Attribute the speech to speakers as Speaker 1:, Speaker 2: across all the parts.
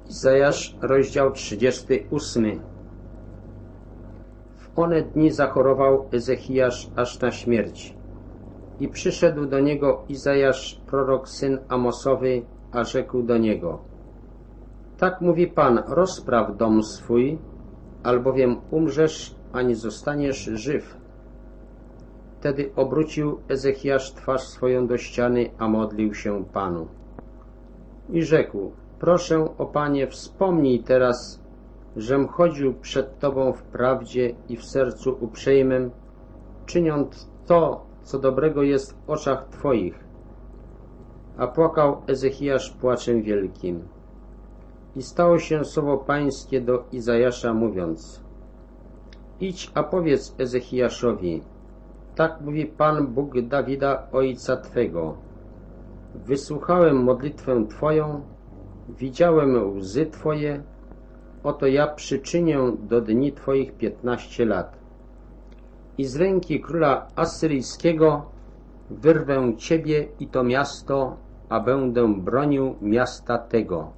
Speaker 1: Izajasz, rozdział 38. W one dni zachorował Ezechiasz aż na śmierć. I przyszedł do niego Izajasz, prorok, syn Amosowy, a rzekł do niego: tak mówi Pan, rozpraw dom swój, albowiem umrzesz, a nie zostaniesz żyw. Wtedy obrócił Ezechiasz twarz swoją do ściany, a modlił się Panu. I rzekł: proszę, o Panie, wspomnij teraz, żem chodził przed Tobą w prawdzie i w sercu uprzejmym, czyniąc to, co dobrego jest w oczach Twoich. A płakał Ezechiasz płaczem wielkim. I stało się słowo Pańskie do Izajasza, mówiąc: idź, a powiedz Ezechiaszowi, tak mówi Pan, Bóg Dawida, ojca Twego. Wysłuchałem modlitwę Twoją, widziałem łzy Twoje, oto ja przyczynię do dni Twoich 15 lat. I z ręki króla asyryjskiego wyrwę Ciebie i to miasto, a będę bronił miasta tego.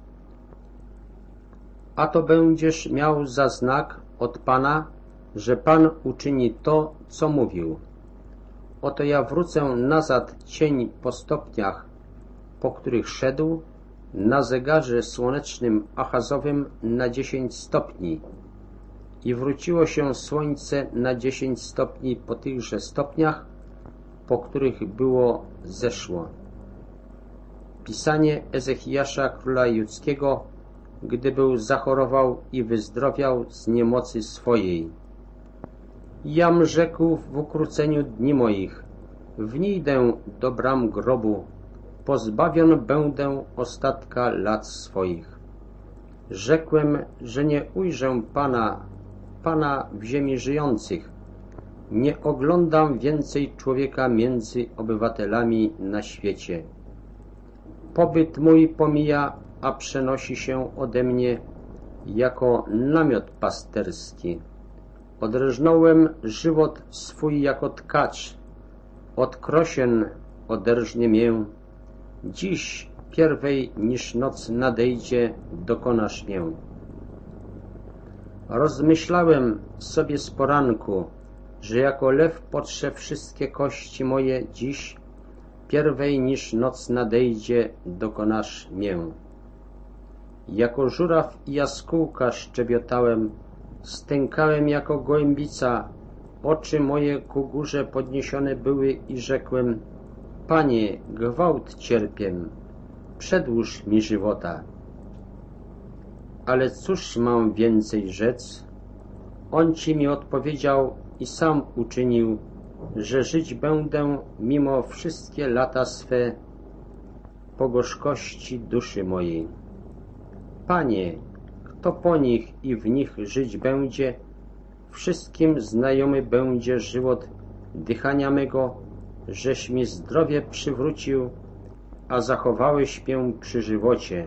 Speaker 1: A to będziesz miał za znak od Pana, że Pan uczyni to, co mówił. Oto ja wrócę nazad cień po stopniach, po których szedł, na zegarze słonecznym Achazowym na 10 stopni. I wróciło się słońce na 10 stopni po tychże stopniach, po których było zeszło. Pisanie Ezechiasza, króla judzkiego, gdy był zachorował i wyzdrowiał z niemocy swojej. Jam rzekł w ukróceniu dni moich, wnijdę do bram grobu, pozbawion będę ostatka lat swoich. Rzekłem, że nie ujrzę Pana w ziemi żyjących, nie oglądam więcej człowieka między obywatelami na świecie. Pobyt mój pomija, a przenosi się ode mnie jako namiot pasterski. Odrżnąłem żywot swój jako tkacz, od krosien oderżnie mię. Dziś, pierwej niż noc nadejdzie, dokonasz mię. Rozmyślałem sobie z poranku, że jako lew potrze wszystkie kości moje dziś, pierwej niż noc nadejdzie, dokonasz mię. Jako żuraw i jaskółka szczebiotałem, stękałem jako gołębica, oczy moje ku górze podniesione były i rzekłem: Panie, gwałt cierpię, przedłuż mi żywota. Ale cóż mam więcej rzec? On ci mi odpowiedział i sam uczynił, że żyć będę mimo wszystkie lata swe po gorzkości duszy mojej. Panie, kto po nich i w nich żyć będzie, wszystkim znajomy będzie żywot dychania mego, żeś mi zdrowie przywrócił, a zachowałeś mnie przy żywocie.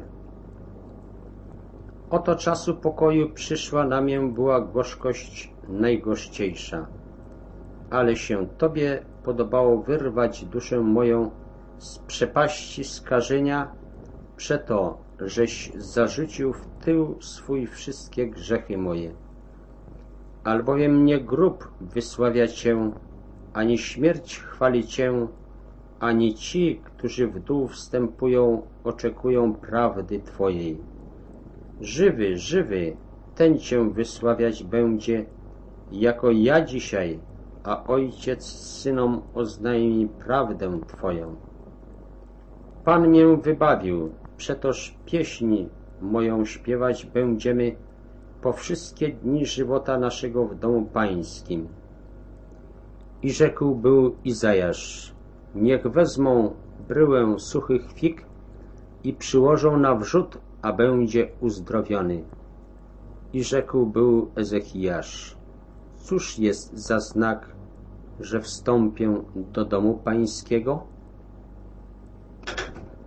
Speaker 1: Oto czasu pokoju przyszła na mię była gorzkość najgorzciejsza, ale się Tobie podobało wyrwać duszę moją z przepaści skażenia, przeto, żeś zarzucił w tył swój wszystkie grzechy moje. Albowiem nie grób wysławia Cię, ani śmierć chwali Cię, ani ci, którzy w dół wstępują, oczekują prawdy Twojej. Żywy, żywy, ten Cię wysławiać będzie, jako ja dzisiaj, a Ojciec synom oznajmi prawdę Twoją. Pan mię wybawił, przetoż pieśni moją śpiewać będziemy po wszystkie dni żywota naszego w domu pańskim. I rzekł był Izajasz: niech wezmą bryłę suchych fig i przyłożą na wrzód, a będzie uzdrowiony. I rzekł był Ezechiasz: cóż jest za znak, że wstąpię do domu pańskiego?